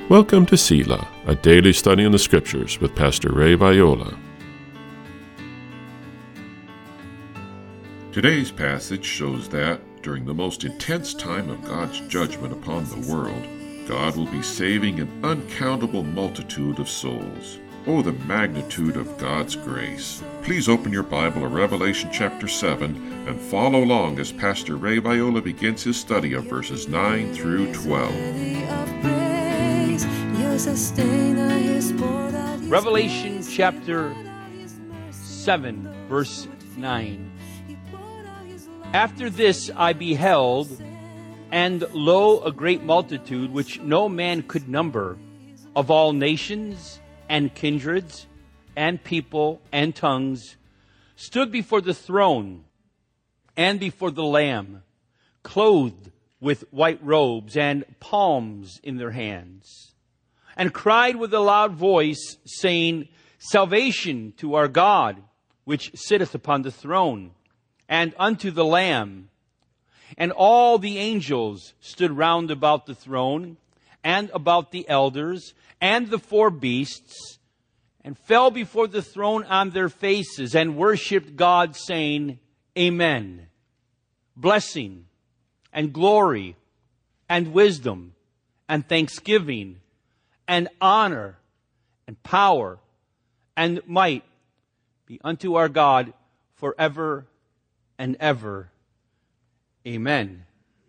Welcome to Selah, a daily study in the Scriptures with Pastor Ray Viola. Today's passage shows that, during the most intense time of God's judgment upon the world, God will be saving an uncountable multitude of souls. Oh, the magnitude of God's grace. Please open your Bible to Revelation chapter 7 and follow along as Pastor Ray Viola begins his study of verses 9 through 12. Revelation chapter 7, verse 9. After this I beheld, and lo, a great multitude, which no man could number, of all nations and kindreds and people and tongues, stood before the throne and before the Lamb, clothed with white robes and palms in their hands, and cried with a loud voice, saying, Salvation to our God, which sitteth upon the throne, and unto the Lamb. And all the angels stood round about the throne, and about the elders, and the four beasts, and fell before the throne on their faces, and worshipped God, saying, Amen. Blessing, and glory, and wisdom, and thanksgiving, and honor, and power, and might be unto our God forever and ever. Amen.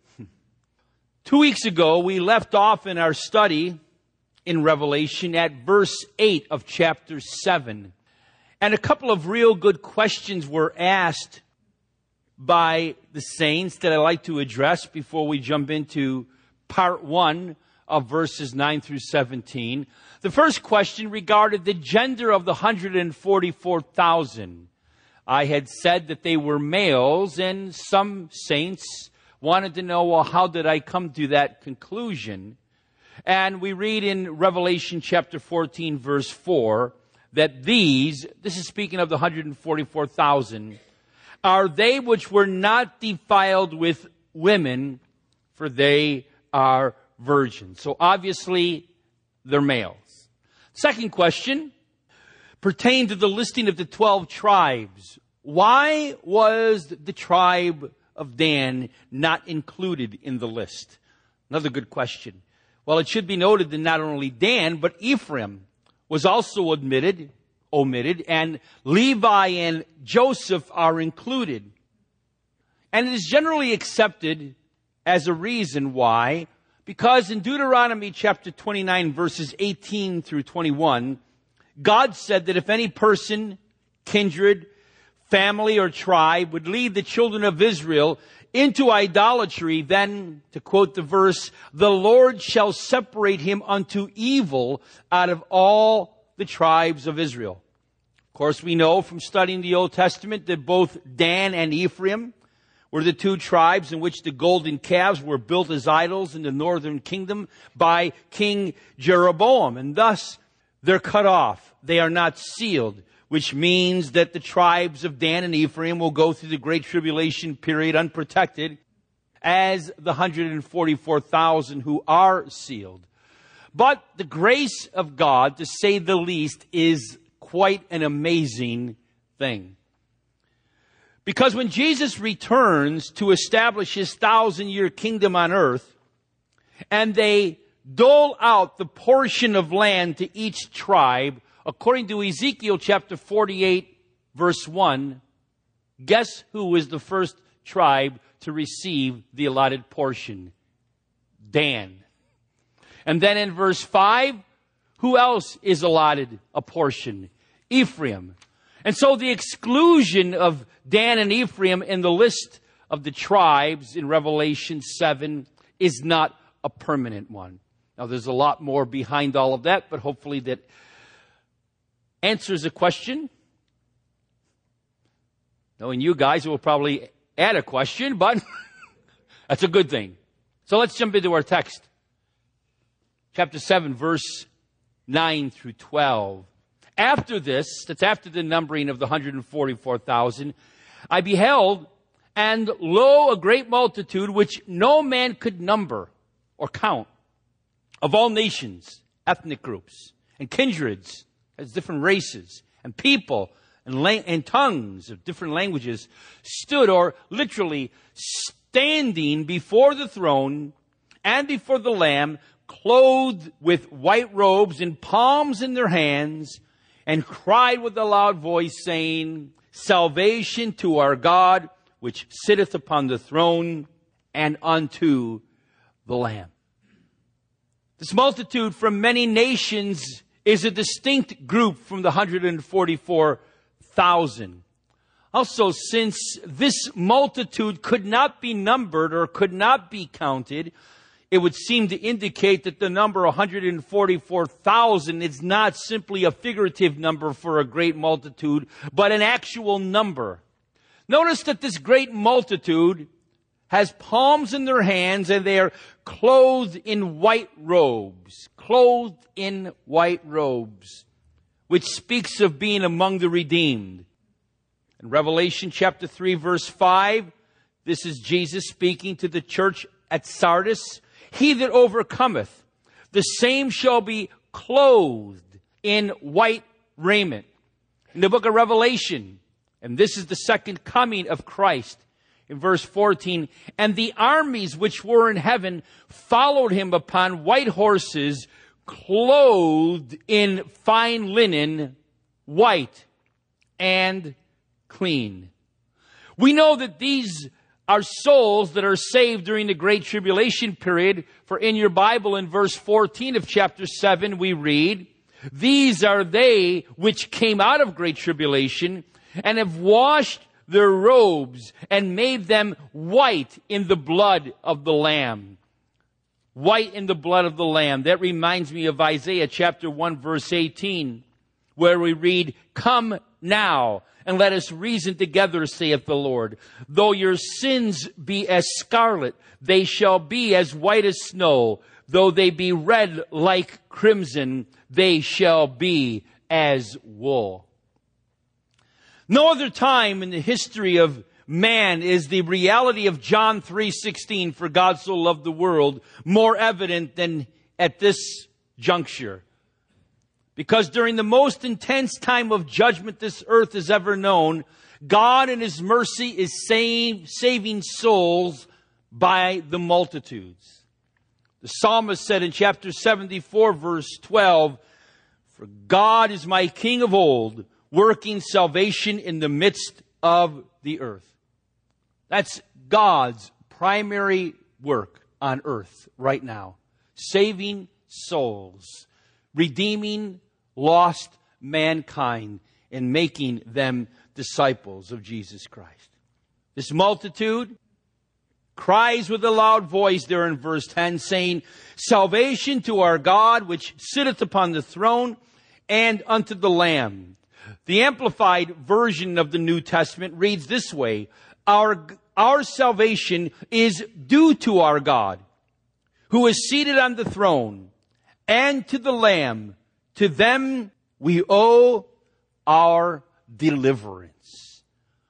2 weeks ago, we left off in our study in Revelation at verse 8 of chapter 7. And a couple of real good questions were asked by the saints that I'd like to address before we jump into part 1 of verses 9 through 17. The first question regarded the gender of the 144,000. I had said that they were males, and some saints wanted to know, well, how did I come to that conclusion? And we read in Revelation chapter 14, verse 4, that this is speaking of the 144,000, are they which were not defiled with women, for they are virgins. So obviously, they're males. Second question pertained to the listing of the 12 tribes. Why was the tribe of Dan not included in the list? Another good question. Well, it should be noted that not only Dan, but Ephraim was also omitted, and Levi and Joseph are included. And it is generally accepted as a reason why, because in Deuteronomy chapter 29, verses 18 through 21, God said that if any person, kindred, family, or tribe would lead the children of Israel into idolatry, then, to quote the verse, the Lord shall separate him unto evil out of all the tribes of Israel. Of course, we know from studying the Old Testament that both Dan and Ephraim were the two tribes in which the golden calves were built as idols in the northern kingdom by King Jeroboam. And thus, they're cut off. They are not sealed, which means that the tribes of Dan and Ephraim will go through the Great Tribulation period unprotected, as the 144,000 who are sealed. But the grace of God, to say the least, is quite an amazing thing. Because when Jesus returns to establish his 1,000-year kingdom on earth, and they dole out the portion of land to each tribe, according to Ezekiel chapter 48, verse 1, guess who is the first tribe to receive the allotted portion? Dan. And then in verse 5, who else is allotted a portion? Ephraim. And so the exclusion of Dan and Ephraim in the list of the tribes in Revelation 7 is not a permanent one. Now, there's a lot more behind all of that, but hopefully that answers the question. Knowing you guys will probably add a question, but that's a good thing. So let's jump into our text. Chapter 7, verse 9 through 12. After this, that's after the numbering of the 144,000, I beheld, and lo, a great multitude which no man could number or count, of all nations ethnic groups and kindreds, as different races and people and tongues of different languages, stood, or literally standing before the throne and before the Lamb, clothed with white robes and palms in their hands, and cried with a loud voice, saying, Salvation to our God, which sitteth upon the throne, and unto the Lamb. This multitude from many nations is a distinct group from the 144,000. Also, since this multitude could not be numbered or could not be counted, it would seem to indicate that the number 144,000 is not simply a figurative number for a great multitude, but an actual number. Notice that this great multitude has palms in their hands, and they are clothed in white robes. Clothed in white robes, which speaks of being among the redeemed. In Revelation chapter 3, verse 5, this is Jesus speaking to the church at Sardis. He that overcometh, the same shall be clothed in white raiment. In the book of Revelation, and this is the second coming of Christ, in verse 14, and the armies which were in heaven followed him upon white horses, clothed in fine linen, white and clean. We know that these are souls that are saved during the Great Tribulation period. For in your Bible, in verse 14 of chapter 7, we read, These are they which came out of great tribulation, and have washed their robes, and made them white in the blood of the Lamb. White in the blood of the Lamb. That reminds me of Isaiah chapter 1, verse 18, where we read, Come now, and let us reason together, saith the Lord. Though your sins be as scarlet, they shall be as white as snow. Though they be red like crimson, they shall be as wool. No other time in the history of man is the reality of John 3:16, for God so loved the world, more evident than at this juncture. Because during the most intense time of judgment this earth has ever known, God in His mercy is saving souls by the multitudes. The psalmist said in chapter 74, verse 12, For God is my King of old, working salvation in the midst of the earth. That's God's primary work on earth right now. Saving souls, redeeming lost mankind, and making them disciples of Jesus Christ. This multitude cries with a loud voice there in verse 10, saying, Salvation to our God, which sitteth upon the throne, and unto the Lamb. The Amplified Version of the New Testament reads this way, Our salvation is due to our God, who is seated on the throne, and to the Lamb. To them we owe our deliverance.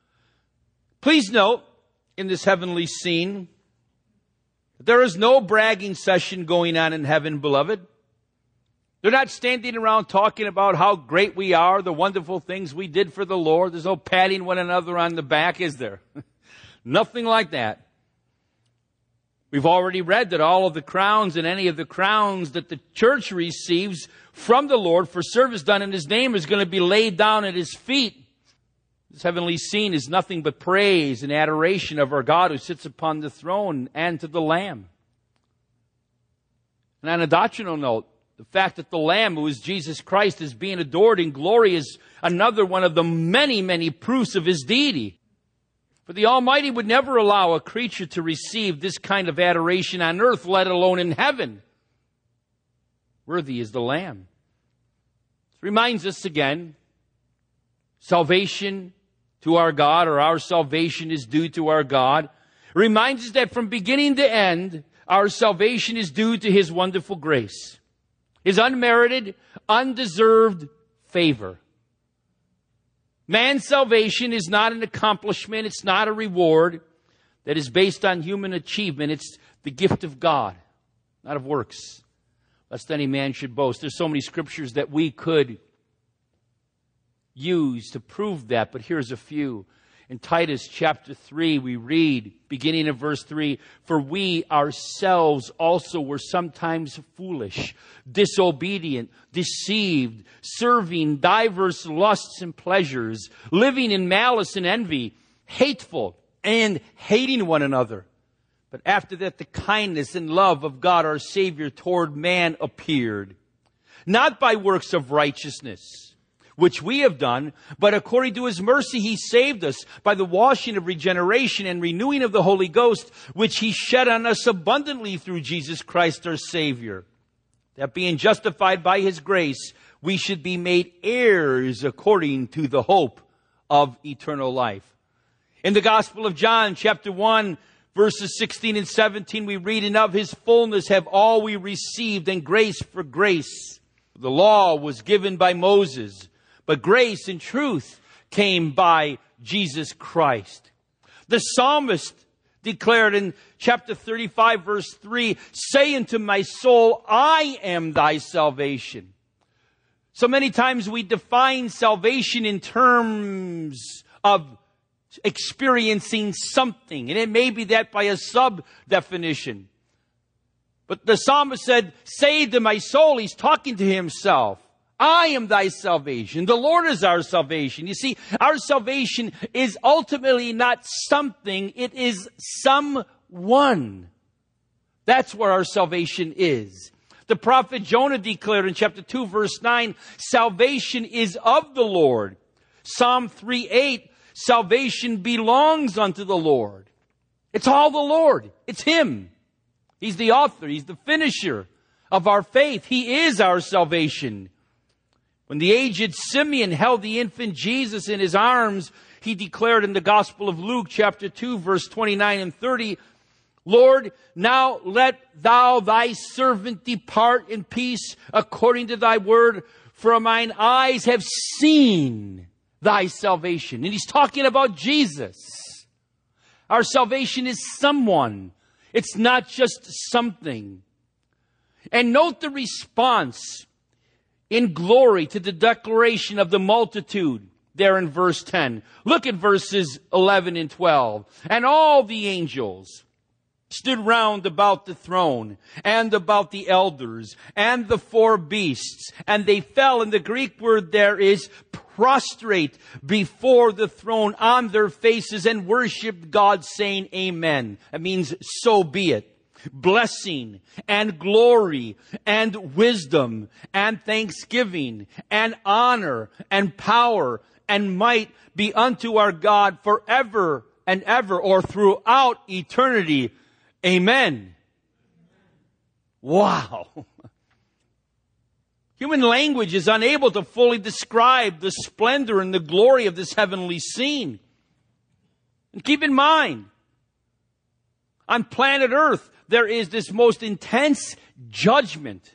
Please note, in this heavenly scene, there is no bragging session going on in heaven, beloved. They're not standing around talking about how great we are, the wonderful things we did for the Lord. There's no patting one another on the back, is there? Nothing like that. We've already read that all of the crowns and any of the crowns that the church receives from the Lord for service done in His name is going to be laid down at His feet. This heavenly scene is nothing but praise and adoration of our God who sits upon the throne and to the Lamb. And on a doctrinal note, the fact that the Lamb, who is Jesus Christ, is being adored in glory is another one of the many, many proofs of His deity. For the Almighty would never allow a creature to receive this kind of adoration on earth, let alone in heaven. Worthy is the Lamb. This reminds us again, salvation to our God, or our salvation is due to our God. It reminds us that from beginning to end, our salvation is due to His wonderful grace. His unmerited, undeserved favor. Man's salvation is not an accomplishment. It's not a reward that is based on human achievement. It's the gift of God, not of works. lest any man should boast. There's so many scriptures that we could use to prove that, but here's a few. In Titus chapter 3, we read, beginning of verse 3, "For we ourselves also were sometimes foolish, disobedient, deceived, serving diverse lusts and pleasures, living in malice and envy, hateful, and hating one another. But after that, the kindness and love of God our Savior toward man appeared, not by works of righteousness, which we have done, but according to His mercy He saved us by the washing of regeneration and renewing of the Holy Ghost, which He shed on us abundantly through Jesus Christ our Savior, that being justified by His grace, we should be made heirs according to the hope of eternal life." In the Gospel of John, chapter 1, verses 16 and 17, we read, "And of His fullness have all we received, and grace for grace. The law was given by Moses, but grace and truth came by Jesus Christ." The psalmist declared in chapter 35, verse 3, "Say unto my soul, I am thy salvation." So many times we define salvation in terms of experiencing something, and it may be that by a sub-definition. But the psalmist said, "Say to my soul," he's talking to himself, "I am thy salvation." The Lord is our salvation. You see, our salvation is ultimately not something, it is someone. That's where our salvation is. The prophet Jonah declared in chapter 2, verse 9, "Salvation is of the Lord." Psalm 3:8, "Salvation belongs unto the Lord." It's all the Lord. It's Him. He's the author. He's the finisher of our faith. He is our salvation. When the aged Simeon held the infant Jesus in his arms, he declared in the Gospel of Luke, chapter 2, verse 29 and 30, "Lord, now let thou thy servant depart in peace according to thy word, for mine eyes have seen thy salvation." And he's talking about Jesus. Our salvation is someone. It's not just something. And note the response in glory to the declaration of the multitude there in verse 10. Look at verses 11 and 12. "And all the angels stood round about the throne and about the elders and the four beasts, and they fell," and the Greek word there is prostrate before the throne on their faces and worshiped God, saying, "Amen." That means, "So be it." Blessing and glory and wisdom and thanksgiving and honor and power and might be unto our God forever and ever, or throughout eternity. Amen. Wow. Human language is unable to fully describe the splendor and the glory of this heavenly scene. And keep in mind, on planet Earth, there is this most intense judgment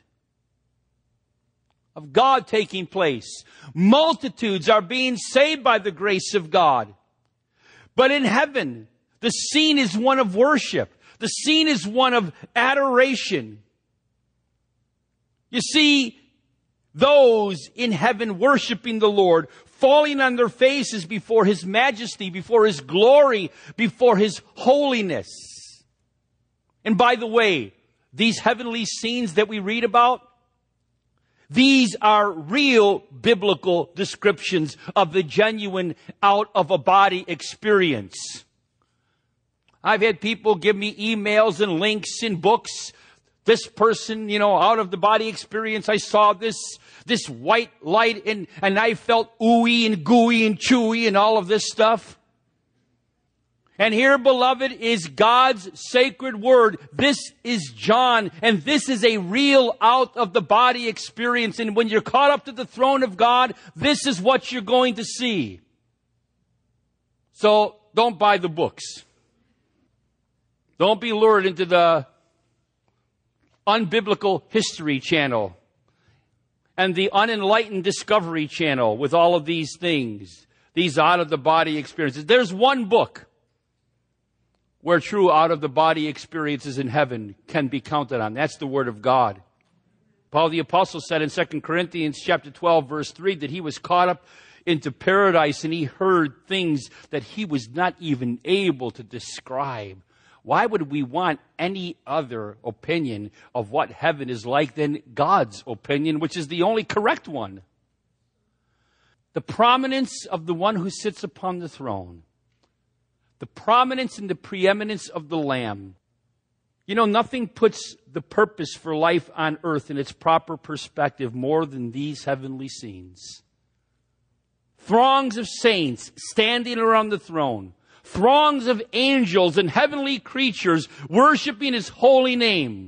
of God taking place. Multitudes are being saved by the grace of God. But in heaven, the scene is one of worship. The scene is one of adoration. You see those in heaven worshiping the Lord, falling on their faces before His majesty, before His glory, before His holiness. And by the way, these heavenly scenes that we read about, these are real biblical descriptions of the genuine out-of-a-body experience. I've had people give me emails and links and books. This person, out of the body experience, I saw this white light and I felt ooey and gooey and chewy and all of this stuff. And here, beloved, is God's sacred word. This is John, and this is a real out-of-the-body experience. And when you're caught up to the throne of God, this is what you're going to see. So don't buy the books. Don't be lured into the unbiblical History Channel and the unenlightened Discovery Channel with all of these things, these out-of-the-body experiences. There's one book where true out-of-the-body experiences in heaven can be counted on. That's the Word of God. Paul the Apostle said in 2 Corinthians chapter 12, verse 3, that he was caught up into paradise and he heard things that he was not even able to describe. Why would we want any other opinion of what heaven is like than God's opinion, which is the only correct one? The prominence of the one who sits upon the throne. The prominence and the preeminence of the Lamb. You know, nothing puts the purpose for life on earth in its proper perspective more than these heavenly scenes. Throngs of saints standing around the throne. Throngs of angels and heavenly creatures worshiping His holy name.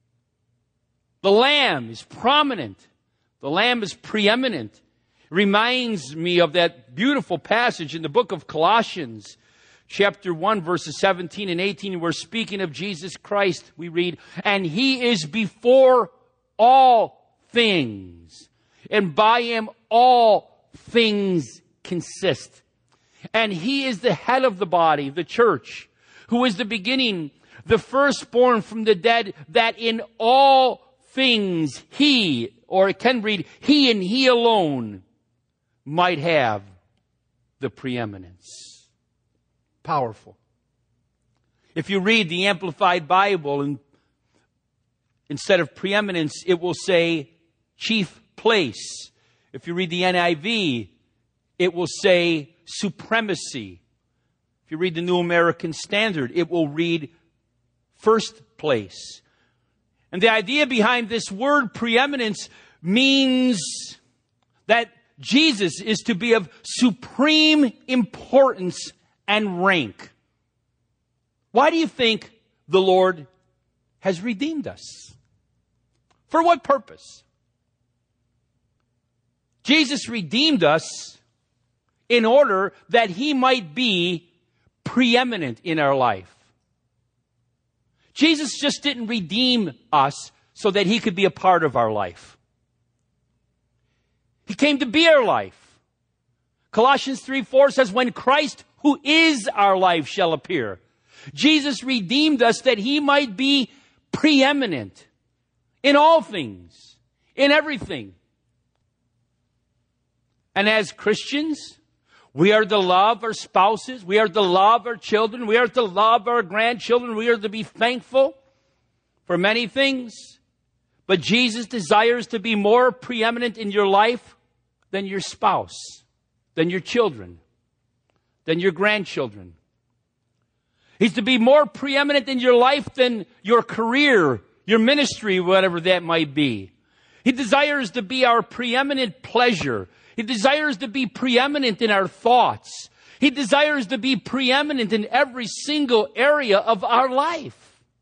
The Lamb is prominent. The Lamb is preeminent. It reminds me of that beautiful passage in the book of Colossians, chapter 1, verses 17 and 18, we're speaking of Jesus Christ. We read, and He is before all things, and by Him all things consist. And He is the head of the body, the church, who is the beginning, the firstborn from the dead, that in all things He, or it can read, He and He alone, might have the preeminence. Powerful. If you read the Amplified Bible, and instead of preeminence, it will say chief place. If you read the NIV, it will say supremacy. If you read the New American Standard, it will read first place. And the idea behind this word preeminence means that Jesus is to be of supreme importance and rank. Why do you think the Lord has redeemed us? For what purpose? Jesus redeemed us in order that He might be preeminent in our life. Jesus just didn't redeem us so that He could be a part of our life. He came to be our life. Colossians 3:4 says, when Christ, who is our life, shall appear. Jesus redeemed us that He might be preeminent in all things, in everything. And as Christians, we are to love our spouses, we are to love our children, we are to love our grandchildren, we are to be thankful for many things. But Jesus desires to be more preeminent in your life than your spouse, than your children, than your grandchildren. He's to be more preeminent in your life than your career, your ministry, whatever that might be. He desires to be our preeminent pleasure. He desires to be preeminent in our thoughts. He desires to be preeminent in every single area of our life.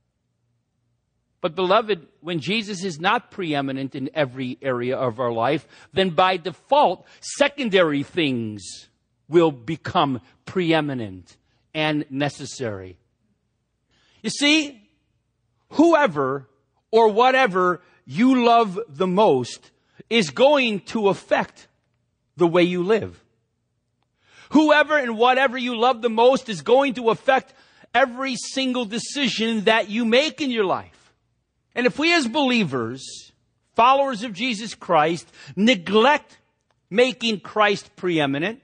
But beloved, when Jesus is not preeminent in every area of our life, then by default, secondary things will become preeminent and necessary. You see, whoever or whatever you love the most is going to affect the way you live. Whoever and whatever you love the most is going to affect every single decision that you make in your life. And if we as believers, followers of Jesus Christ, neglect making Christ preeminent,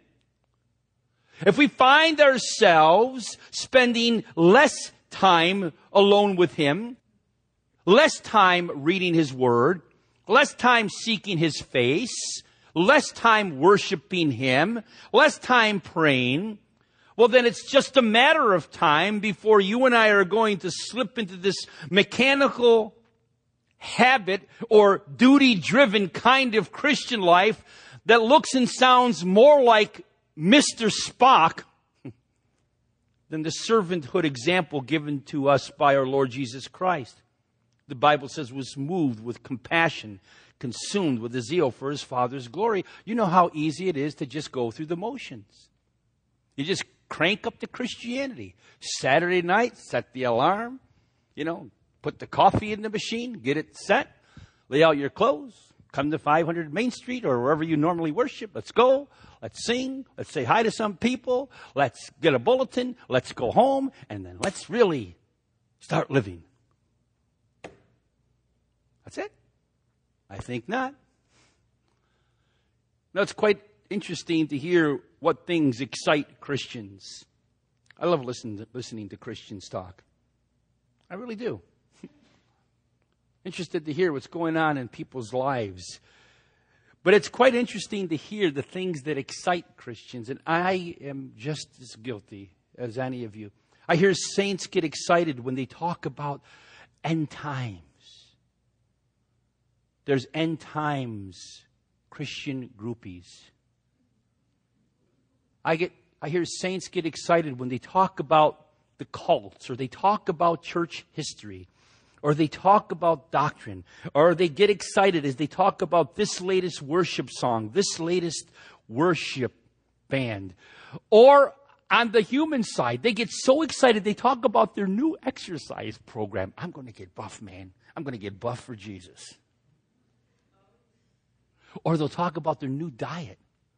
if we find ourselves spending less time alone with Him, less time reading His Word, less time seeking His face, less time worshiping Him, less time praying, well, then it's just a matter of time before you and I are going to slip into this mechanical habit or duty-driven kind of Christian life that looks and sounds more like Mr. Spock than the servanthood example given to us by our Lord Jesus Christ. The Bible says was moved with compassion, consumed with a zeal for His Father's glory. You know how easy it is to just go through the motions. You just crank up the Christianity. Saturday night, set the alarm, put the coffee in the machine, get it set, lay out your clothes, come to 500 Main Street or wherever you normally worship. Let's go. Let's sing. Let's say hi to some people. Let's get a bulletin. Let's go home. And then let's really start living. That's it. I think not. Now, it's quite interesting to hear what things excite Christians. I love listening to Christians talk. I really do. Interested to hear what's going on in people's lives. But it's quite interesting to hear the things that excite Christians, and I am just as guilty as any of you. I hear saints get excited when they talk about end times. There's end times Christian groupies. I hear saints get excited when they talk about the cults, or they talk about church history, or they talk about doctrine, or they get excited as they talk about this latest worship song, this latest worship band. Or on the human side, they get so excited they talk about their new exercise program. I'm going to get buff, man. I'm going to get buff for Jesus. Or they'll talk about their new diet.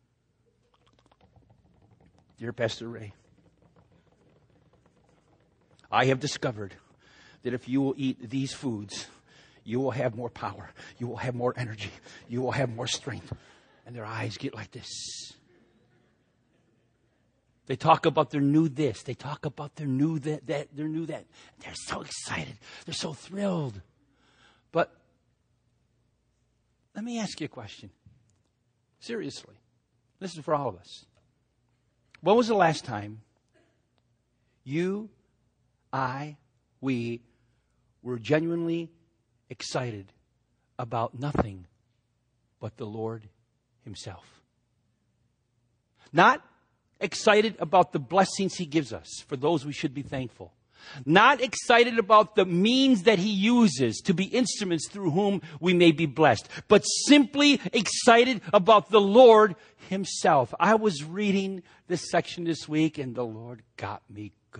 Dear Pastor Ray, I have discovered that if you will eat these foods, you will have more power. You will have more energy. You will have more strength. And their eyes get like this. They talk about their new this. They talk about their new that, their new that. They're so excited. They're so thrilled. But let me ask you a question. Seriously. This is for all of us. When was the last time you, we were genuinely excited about nothing but the Lord Himself? Not excited about the blessings He gives us, for those we should be thankful. Not excited about the means that He uses to be instruments through whom we may be blessed, but simply excited about the Lord Himself. I was reading this section this week, and the Lord got me good.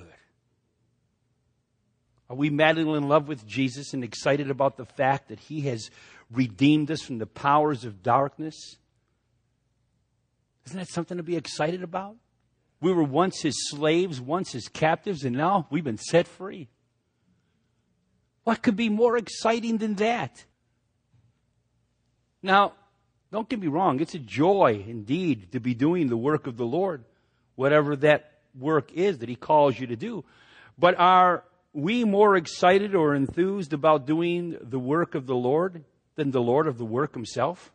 Are we madly in love with Jesus and excited about the fact that He has redeemed us from the powers of darkness? Isn't that something to be excited about? We were once His slaves, once His captives, and now we've been set free. What could be more exciting than that? Now, don't get me wrong. It's a joy indeed to be doing the work of the Lord, whatever that work is that He calls you to do. But are we more excited or enthused about doing the work of the Lord than the Lord of the work Himself?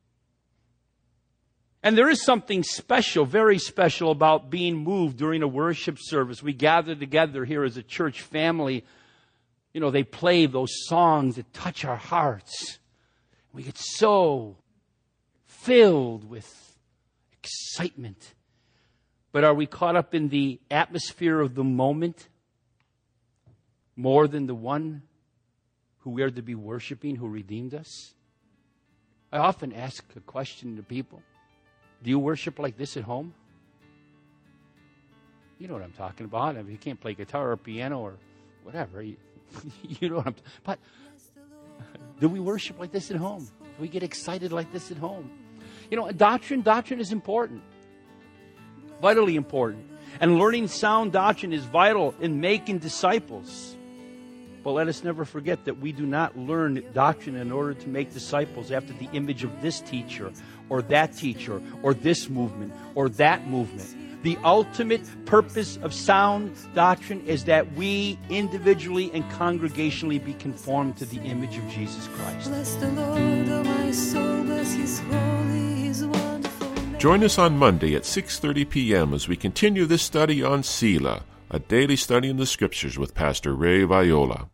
And there is something special, very special, about being moved during a worship service. We gather together here as a church family. You know, they play those songs that touch our hearts. We get so filled with excitement. But are we caught up in the atmosphere of the moment more than the one who we are to be worshiping, who redeemed us? I often ask a question to people. Do you worship like this at home? You know what I'm talking about. I mean, you can't play guitar or piano or whatever. You know what I'm talking about. But do we worship like this at home? Do we get excited like this at home? You know, doctrine is important. Vitally important. And learning sound doctrine is vital in making disciples. But let us never forget that we do not learn doctrine in order to make disciples after the image of this teacher or that teacher or this movement or that movement. The ultimate purpose of sound doctrine is that we individually and congregationally be conformed to the image of Jesus Christ. Bless the Lord, oh my soul, bless His holy, His wonderful name. Join us on Monday at 6:30 p.m. as we continue this study on Selah, a daily study in the Scriptures with Pastor Ray Viola.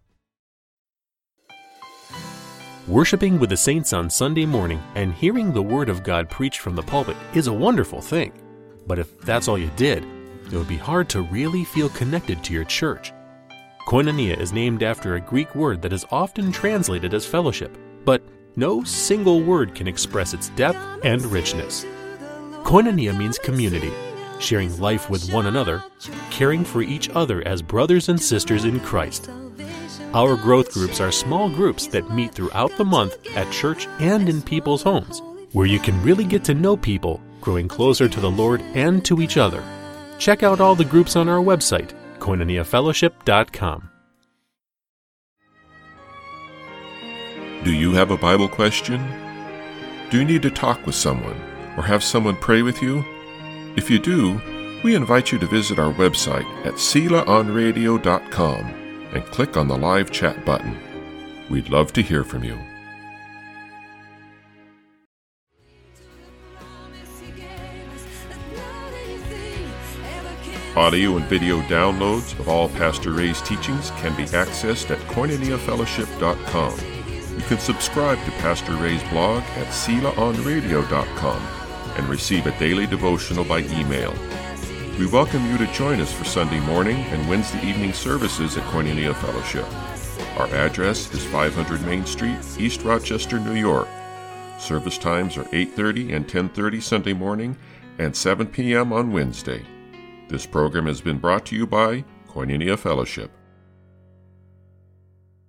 Worshiping with the saints on Sunday morning and hearing the Word of God preached from the pulpit is a wonderful thing. But if that's all you did, it would be hard to really feel connected to your church. Koinonia is named after a Greek word that is often translated as fellowship, but no single word can express its depth and richness. Koinonia means community, sharing life with one another, caring for each other as brothers and sisters in Christ. Our growth groups are small groups that meet throughout the month at church and in people's homes, where you can really get to know people, growing closer to the Lord and to each other. Check out all the groups on our website, koinoniafellowship.com. Do you have a Bible question? Do you need to talk with someone or have someone pray with you? If you do, we invite you to visit our website at SelaOnRadio.com and click on the live chat button. We'd love to hear from you. Audio and video downloads of all Pastor Ray's teachings can be accessed at KoinoniaFellowship.com. You can subscribe to Pastor Ray's blog at SelaOnRadio.com and receive a daily devotional by email. We welcome you to join us for Sunday morning and Wednesday evening services at Koinonia Fellowship. Our address is 500 Main Street, East Rochester, New York. Service times are 8:30 and 10:30 Sunday morning and 7 p.m. on Wednesday. This program has been brought to you by Koinonia Fellowship.